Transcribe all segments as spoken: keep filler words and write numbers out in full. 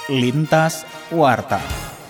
Lintas Warta.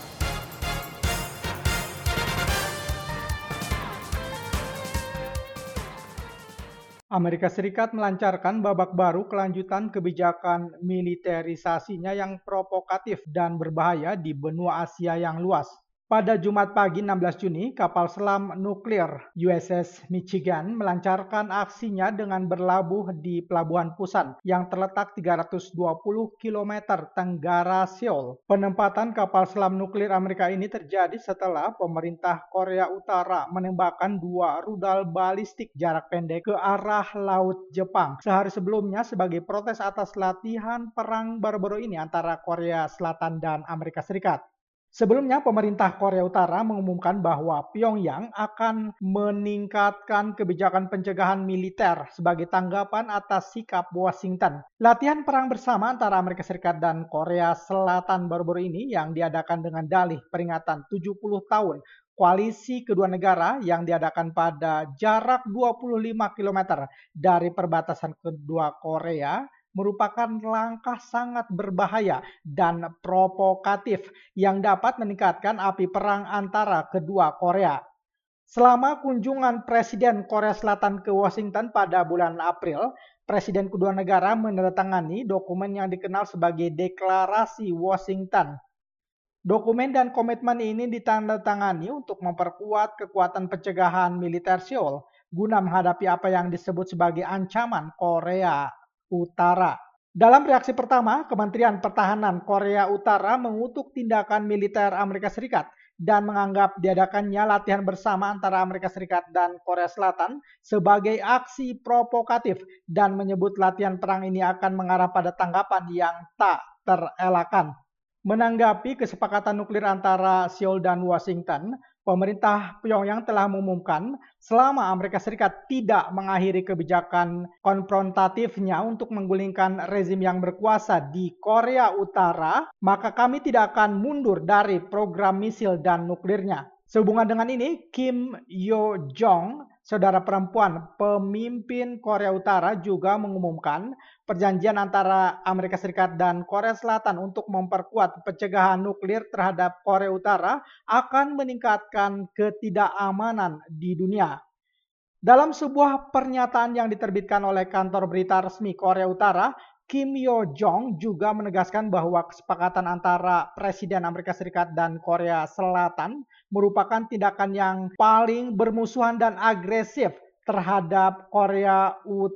Amerika Serikat melancarkan babak baru kelanjutan kebijakan militerisasinya yang provokatif dan berbahaya di benua Asia yang luas. Pada Jumat pagi enam belas Juni, kapal selam nuklir U S S Michigan melancarkan aksinya dengan berlabuh di Pelabuhan Pusan yang terletak tiga ratus dua puluh kilometer tenggara Seoul. Penempatan kapal selam nuklir Amerika ini terjadi setelah pemerintah Korea Utara menembakkan dua rudal balistik jarak pendek ke arah Laut Jepang sehari sebelumnya sebagai protes atas latihan perang baru-baru ini antara Korea Selatan dan Amerika Serikat. Sebelumnya, pemerintah Korea Utara mengumumkan bahwa Pyongyang akan meningkatkan kebijakan pencegahan militer sebagai tanggapan atas sikap Washington. Latihan perang bersama antara Amerika Serikat dan Korea Selatan baru-baru ini yang diadakan dengan dalih peringatan tujuh puluh tahun koalisi kedua negara yang diadakan pada jarak dua puluh lima kilometer dari perbatasan kedua Korea merupakan langkah sangat berbahaya dan provokatif yang dapat meningkatkan api perang antara kedua Korea. Selama kunjungan Presiden Korea Selatan ke Washington pada bulan April, Presiden kedua negara menandatangani dokumen yang dikenal sebagai Deklarasi Washington. Dokumen dan komitmen ini ditandatangani untuk memperkuat kekuatan pencegahan militer Seoul guna menghadapi apa yang disebut sebagai ancaman Korea Utara. Dalam reaksi pertama, Kementerian Pertahanan Korea Utara mengutuk tindakan militer Amerika Serikat dan menganggap diadakannya latihan bersama antara Amerika Serikat dan Korea Selatan sebagai aksi provokatif dan menyebut latihan perang ini akan mengarah pada tanggapan yang tak terelakkan. Menanggapi kesepakatan nuklir antara Seoul dan Washington, pemerintah Pyongyang telah mengumumkan selama Amerika Serikat tidak mengakhiri kebijakan konfrontatifnya untuk menggulingkan rezim yang berkuasa di Korea Utara, maka kami tidak akan mundur dari program misil dan nuklirnya. Sehubungan dengan ini, Kim Yo Jong, saudara perempuan pemimpin Korea Utara, juga mengumumkan perjanjian antara Amerika Serikat dan Korea Selatan untuk memperkuat pencegahan nuklir terhadap Korea Utara akan meningkatkan ketidakamanan di dunia. Dalam sebuah pernyataan yang diterbitkan oleh kantor berita resmi Korea Utara, Kim Yo Jong juga menegaskan bahwa kesepakatan antara Presiden Amerika Serikat dan Korea Selatan merupakan tindakan yang paling bermusuhan dan agresif terhadap Korea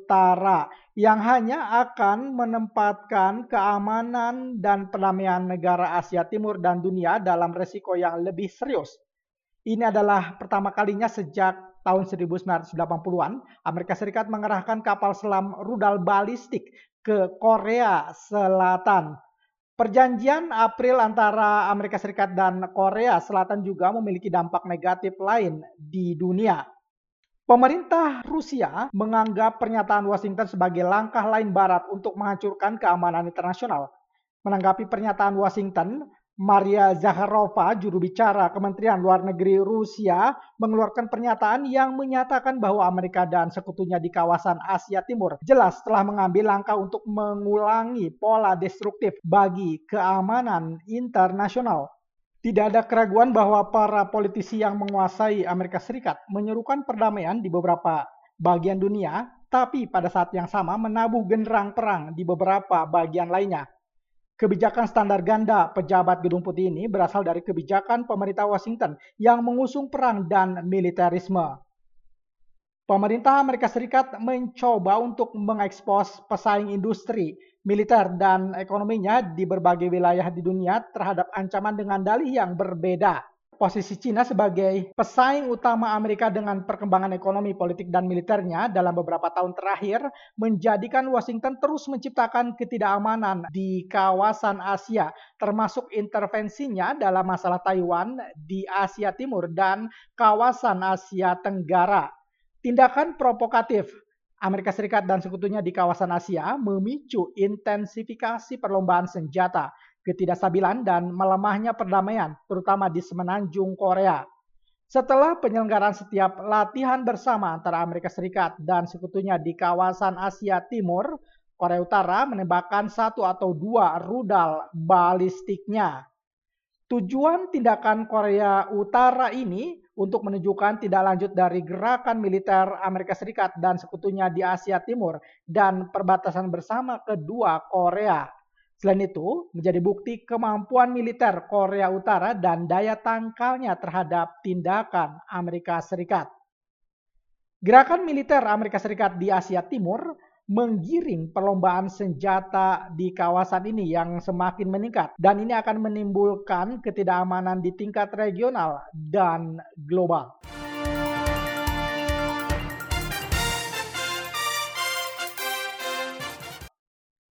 Utara yang hanya akan menempatkan keamanan dan perdamaian negara Asia Timur dan dunia dalam resiko yang lebih serius. Ini adalah pertama kalinya sejak tahun seribu sembilan ratus delapan puluhan Amerika Serikat mengerahkan kapal selam rudal balistik ke Korea Selatan. Perjanjian April antara Amerika Serikat dan Korea Selatan juga memiliki dampak negatif lain di dunia. Pemerintah Rusia menganggap pernyataan Washington sebagai langkah lain Barat untuk menghancurkan keamanan internasional. Menanggapi pernyataan Washington, Maria Zakharova, juru bicara Kementerian Luar Negeri Rusia, mengeluarkan pernyataan yang menyatakan bahwa Amerika dan sekutunya di kawasan Asia Timur jelas telah mengambil langkah untuk mengulangi pola destruktif bagi keamanan internasional. Tidak ada keraguan bahwa para politisi yang menguasai Amerika Serikat menyerukan perdamaian di beberapa bagian dunia, tapi pada saat yang sama menabuh genderang perang di beberapa bagian lainnya. Kebijakan standar ganda pejabat Gedung Putih ini berasal dari kebijakan pemerintah Washington yang mengusung perang dan militerisme. Pemerintah Amerika Serikat mencoba untuk mengekspos pesaing industri, militer, dan ekonominya di berbagai wilayah di dunia terhadap ancaman dengan dalih yang berbeda. Posisi Cina sebagai pesaing utama Amerika dengan perkembangan ekonomi, politik, dan militernya dalam beberapa tahun terakhir menjadikan Washington terus menciptakan ketidakamanan di kawasan Asia, termasuk intervensinya dalam masalah Taiwan di Asia Timur dan kawasan Asia Tenggara. Tindakan provokatif Amerika Serikat dan sekutunya di kawasan Asia memicu intensifikasi perlombaan senjata, ketidakstabilan, dan melemahnya perdamaian, terutama di semenanjung Korea. Setelah penyelenggaraan setiap latihan bersama antara Amerika Serikat dan sekutunya di kawasan Asia Timur, Korea Utara menembakkan satu atau dua rudal balistiknya. Tujuan tindakan Korea Utara ini untuk menunjukkan tidak lanjut dari gerakan militer Amerika Serikat dan sekutunya di Asia Timur dan perbatasan bersama kedua Korea. Selain itu, menjadi bukti kemampuan militer Korea Utara dan daya tangkalnya terhadap tindakan Amerika Serikat. Gerakan militer Amerika Serikat di Asia Timur menggiring perlombaan senjata di kawasan ini yang semakin meningkat, dan ini akan menimbulkan ketidakamanan di tingkat regional dan global.